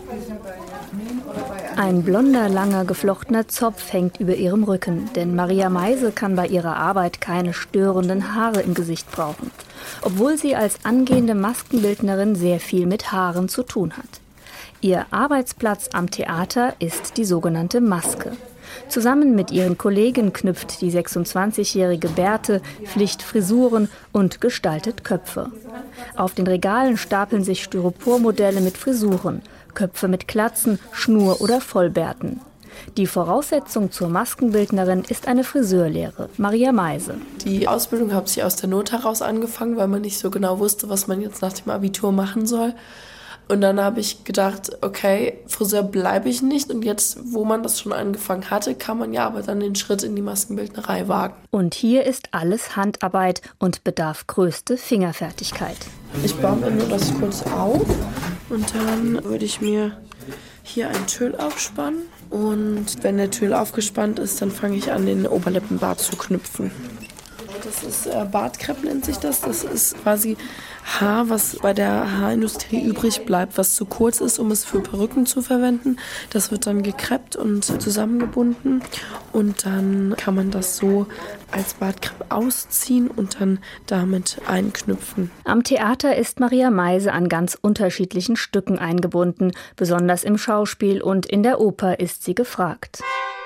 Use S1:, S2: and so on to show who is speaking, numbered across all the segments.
S1: Ein blonder, langer, geflochtener Zopf hängt über ihrem Rücken, denn Maria Meise kann bei ihrer Arbeit keine störenden Haare im Gesicht brauchen, obwohl sie als angehende Maskenbildnerin sehr viel mit Haaren zu tun hat. Ihr Arbeitsplatz am Theater ist die sogenannte Maske. Zusammen mit ihren Kollegen knüpft die 26-jährige Bärte, flicht Frisuren und gestaltet Köpfe. Auf den Regalen stapeln sich Styropormodelle mit Frisuren, Köpfe mit Glatzen, Schnur- oder Vollbärten. Die Voraussetzung zur Maskenbildnerin ist eine Friseurlehre. Maria Meise.
S2: Die Ausbildung habe ich aus der Not heraus angefangen, weil man nicht so genau wusste, was man jetzt nach dem Abitur machen soll. Und dann habe ich gedacht, okay, Friseur bleibe ich nicht. Und jetzt, wo man das schon angefangen hatte, kann man ja aber dann den Schritt in die Maskenbildnerei wagen.
S1: Und hier ist alles Handarbeit und bedarf größte Fingerfertigkeit.
S2: Ich baue mir nur das kurz auf und dann würde ich mir hier ein Tüll aufspannen. Und wenn der Tüll aufgespannt ist, dann fange ich an, den Oberlippenbart zu knüpfen. Das ist Bartkrepp nennt sich das. Das ist quasi Haar, was bei der Haarindustrie übrig bleibt, was zu kurz ist, um es für Perücken zu verwenden. Das wird dann gekreppt und zusammengebunden und dann kann man das so als Bartkrepp ausziehen und dann damit einknüpfen.
S1: Am Theater ist Maria Meise an ganz unterschiedlichen Stücken eingebunden. Besonders im Schauspiel und in der Oper ist sie gefragt.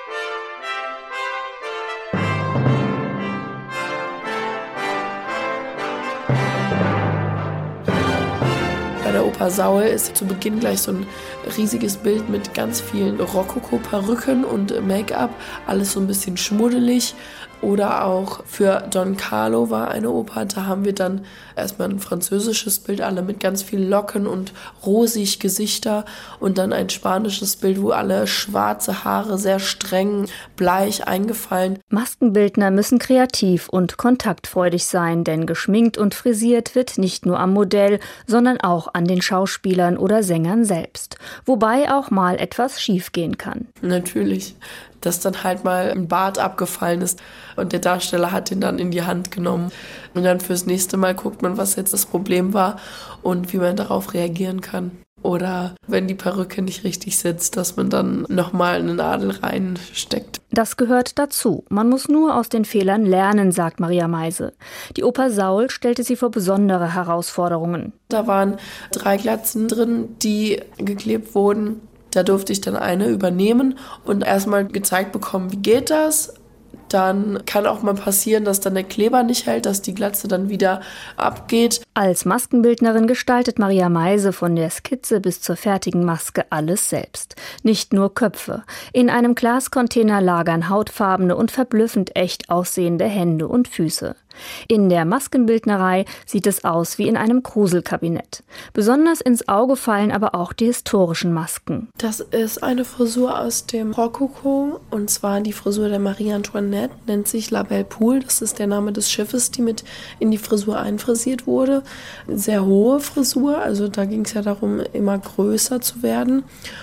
S2: Bei der Oper Saul ist zu Beginn gleich so ein riesiges Bild mit ganz vielen Rokoko-Perücken und Make-up, alles so ein bisschen schmuddelig. Oder auch für Don Carlo war eine Oper, da haben wir dann erstmal ein französisches Bild, alle mit ganz vielen Locken und rosig Gesichter und dann ein spanisches Bild, wo alle schwarze Haare sehr streng, bleich eingefallen.
S1: Maskenbildner müssen kreativ und kontaktfreudig sein, denn geschminkt und frisiert wird nicht nur am Modell, sondern auch an den Schauspielern oder Sängern selbst. Wobei auch mal etwas schiefgehen kann.
S2: Natürlich, dass dann halt mal ein Bart abgefallen ist und der Darsteller hat den dann in die Hand genommen. Und dann fürs nächste Mal guckt man, was jetzt das Problem war und wie man darauf reagieren kann. Oder wenn die Perücke nicht richtig sitzt, dass man dann nochmal eine Nadel reinsteckt.
S1: Das gehört dazu. Man muss nur aus den Fehlern lernen, sagt Maria Meise. Die Oper Saul stellte sie vor besondere Herausforderungen.
S2: Da waren 3 Glatzen drin, die geklebt wurden. Da durfte ich dann eine übernehmen und erstmal gezeigt bekommen, wie geht das. Dann kann auch mal passieren, dass dann der Kleber nicht hält, dass die Glatze dann wieder abgeht.
S1: Als Maskenbildnerin gestaltet Maria Meise von der Skizze bis zur fertigen Maske alles selbst. Nicht nur Köpfe. In einem Glascontainer lagern hautfarbene und verblüffend echt aussehende Hände und Füße. In der Maskenbildnerei sieht es aus wie in einem Gruselkabinett. Besonders ins Auge fallen aber auch die historischen Masken.
S2: Das ist eine Frisur aus dem Rokoko, und zwar die Frisur der Marie Antoinette, nennt sich La Belle Poule. Das ist der Name des Schiffes, die mit in die Frisur einfrisiert wurde. Sehr hohe Frisur, also da ging es ja darum, immer größer zu werden.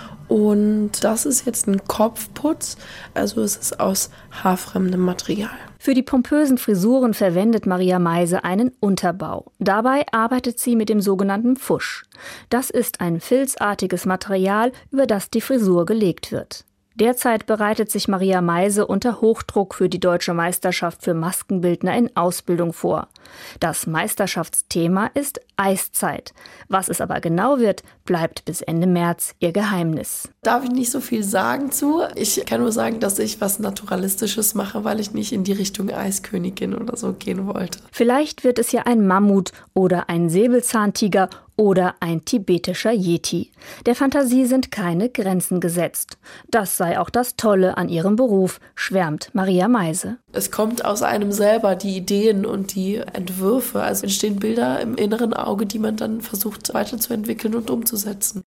S2: Und das ist jetzt ein Kopfputz, also es ist aus haarfremdem Material.
S1: Für die pompösen Frisuren verwendet Maria Meise einen Unterbau. Dabei arbeitet sie mit dem sogenannten Fusch. Das ist ein filzartiges Material, über das die Frisur gelegt wird. Derzeit bereitet sich Maria Meise unter Hochdruck für die Deutsche Meisterschaft für Maskenbildner in Ausbildung vor. Das Meisterschaftsthema ist Eiszeit. Was es aber genau wird, bleibt bis Ende März ihr Geheimnis.
S2: Darf ich nicht so viel sagen zu. Ich kann nur sagen, dass ich was Naturalistisches mache, weil ich nicht in die Richtung Eiskönigin oder so gehen wollte.
S1: Vielleicht wird es ja ein Mammut oder ein Säbelzahntiger oder ein tibetischer Yeti. Der Fantasie sind keine Grenzen gesetzt. Das sei auch das Tolle an ihrem Beruf, schwärmt Maria Meise.
S2: Es kommt aus einem selber, die Ideen und die Entwürfe. Also entstehen Bilder im inneren Auge, die man dann versucht weiterzuentwickeln und umzusetzen.